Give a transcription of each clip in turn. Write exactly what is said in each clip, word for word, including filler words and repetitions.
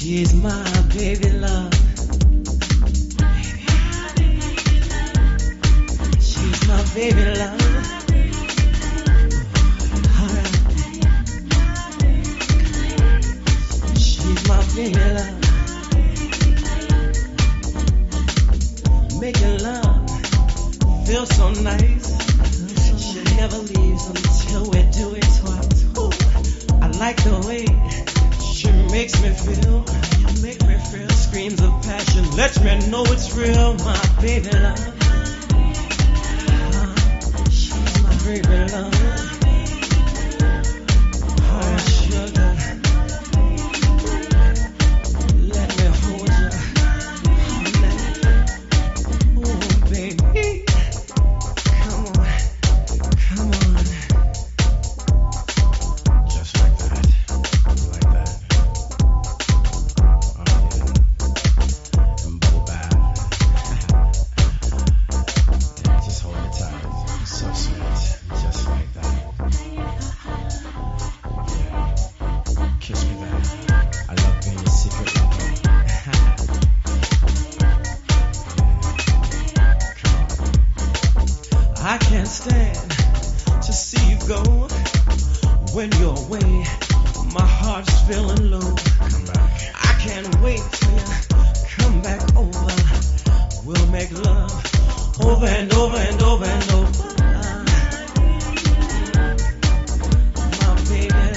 She's my baby love. She's my baby love. Alright. She's my baby love. Making love feels so nice. She never leaves until we do it twice. Ooh, I like the way she makes me feel. You make me feel. Screams of passion, lets me know it's real. My baby love. Uh, she's my baby love. Oh, sugar. Let me hold you all night. Oh, baby. Come on. Come on. Just like that. Like that. Oh yeah. And bubble bath. Yeah, just hold it tight. So sweet. Just like that. Yeah. Kiss me back. I love being your secret lover. I can't stand to see you go. When you're away, my heart's feeling low. Come back. I can't wait till you come back over. We'll make love over and over and over and over. My baby,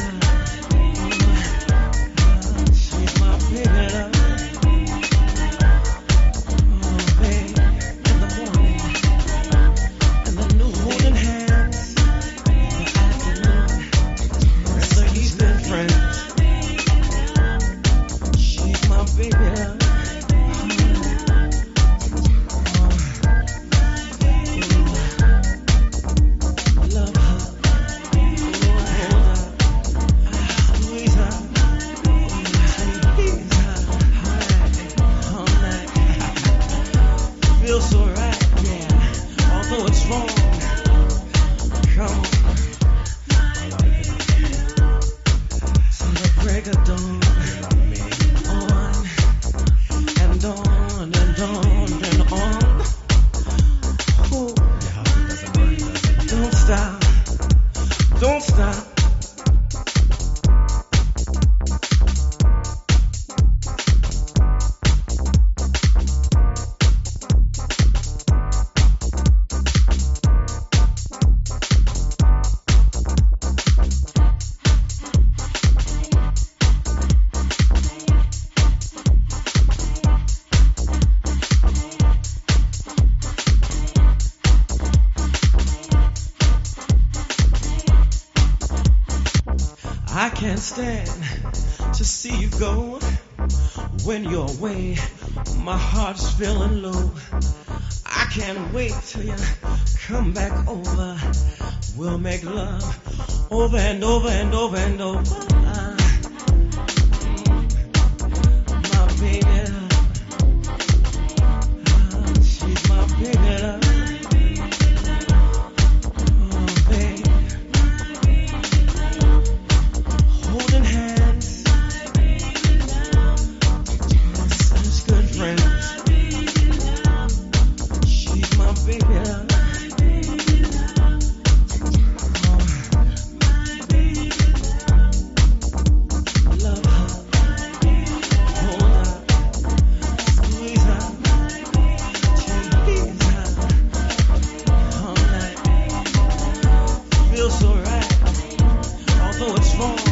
she's my baby love. Oh, babe, in the morning, in the noon, holding hands, in the afternoon, we're the evening friends. She's my baby love. Love her, hold her, squeeze her, tease her, all night. Feels so right, yeah. Although it's wrong, come on. I love it. Till the break of dawn, You love me. on and on and on and on. Oh, Your husband doesn't mind, does he? don't stop, don't stop. I can't stand to see you go. When you're away, my heart's feeling low. I can't wait till you come back over. We'll make love over and over and over and over. My baby love. Ah, she's my baby love. Oh, babe. Holding hands, such good friends. She's my baby love. Oh, love her, hold her, squeeze her, tease her, all night. Feels so right, although it's wrong.